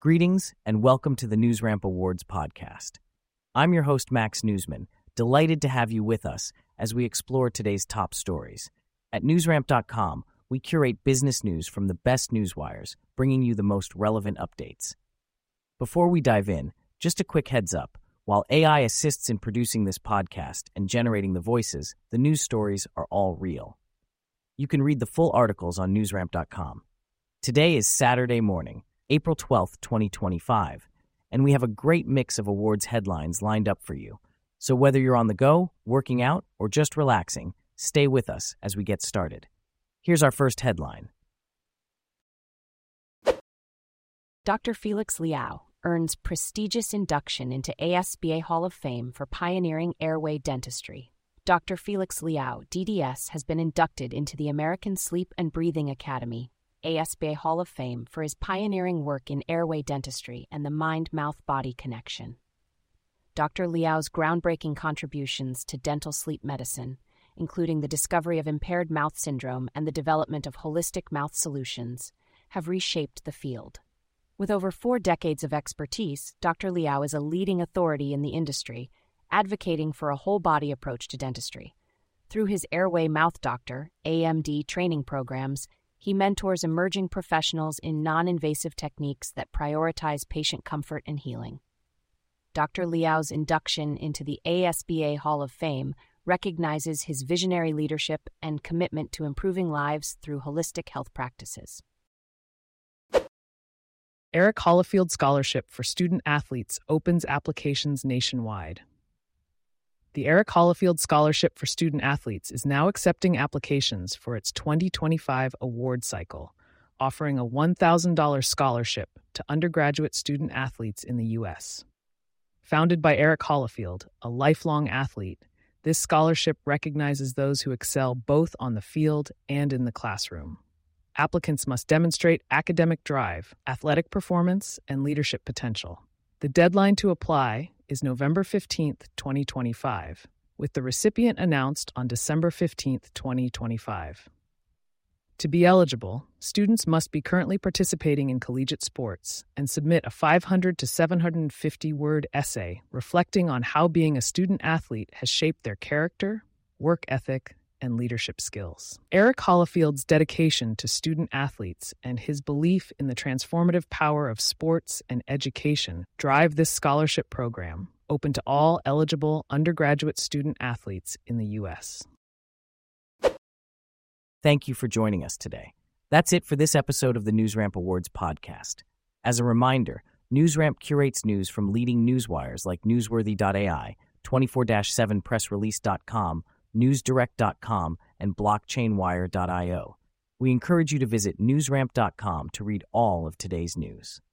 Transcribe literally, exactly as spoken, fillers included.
Greetings and welcome to the NewsRamp Awards podcast. I'm your host, Max Newsman, delighted to have you with us as we explore today's top stories. At newsramp dot com, we curate business news from the best newswires, bringing you the most relevant updates. Before we dive in, just a quick heads up. While A I assists in producing this podcast and generating the voices, the news stories are all real. You can read the full articles on newsramp dot com. Today is Saturday morning, April twelfth, twenty twenty-five, and we have a great mix of awards headlines lined up for you. So whether you're on the go, working out, or just relaxing, stay with us as we get started. Here's our first headline. Doctor Felix Liao earns prestigious induction into A S B A Hall of Fame for pioneering airway dentistry. Doctor Felix Liao, D D S, has been inducted into the American Sleep and Breathing Academy, A S B A Hall of Fame, for his pioneering work in airway dentistry and the mind-mouth-body connection. Doctor Liao's groundbreaking contributions to dental sleep medicine, including the discovery of impaired mouth syndrome and the development of holistic mouth solutions, have reshaped the field. With over four decades of expertise, Doctor Liao is a leading authority in the industry, advocating for a whole-body approach to dentistry. Through his Airway Mouth Doctor, A M D, training programs, he mentors emerging professionals in non-invasive techniques that prioritize patient comfort and healing. Doctor Liao's induction into the A S B A Hall of Fame recognizes his visionary leadership and commitment to improving lives through holistic health practices. Eric Holifield Scholarship for Student Athletes opens applications nationwide. The Eric Holifield Scholarship for Student Athletes is now accepting applications for its twenty twenty-five award cycle, offering a one thousand dollars scholarship to undergraduate student athletes in the U S. Founded by Eric Holifield, a lifelong athlete, this scholarship recognizes those who excel both on the field and in the classroom. Applicants must demonstrate academic drive, athletic performance, and leadership potential. The deadline to apply is November fifteenth, twenty twenty-five, with the recipient announced on December fifteenth, twenty twenty-five. To be eligible, students must be currently participating in collegiate sports and submit a five hundred to seven hundred fifty word essay reflecting on how being a student athlete has shaped their character, work ethic, and leadership skills. Eric Holifield's dedication to student athletes and his belief in the transformative power of sports and education drive this scholarship program, open to all eligible undergraduate student athletes in the U S. Thank you for joining us today. That's it for this episode of the NewsRamp Awards podcast. As a reminder, NewsRamp curates news from leading newswires like newsworthy dot A I, twenty-four seven press release dot com, newsdirect dot com, and blockchain wire dot io. We encourage you to visit newsramp dot com to read all of today's news.